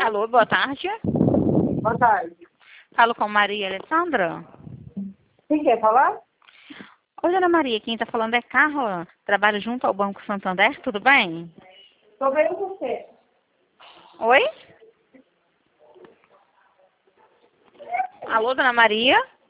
Alô, boa tarde. Boa tarde. Falo com Maria Alessandra. Quem quer falar? Oi, dona Maria, quem está falando é Carla. Trabalho junto ao Banco Santander, tudo bem? Tô vendo você. Oi? Alô, dona Maria?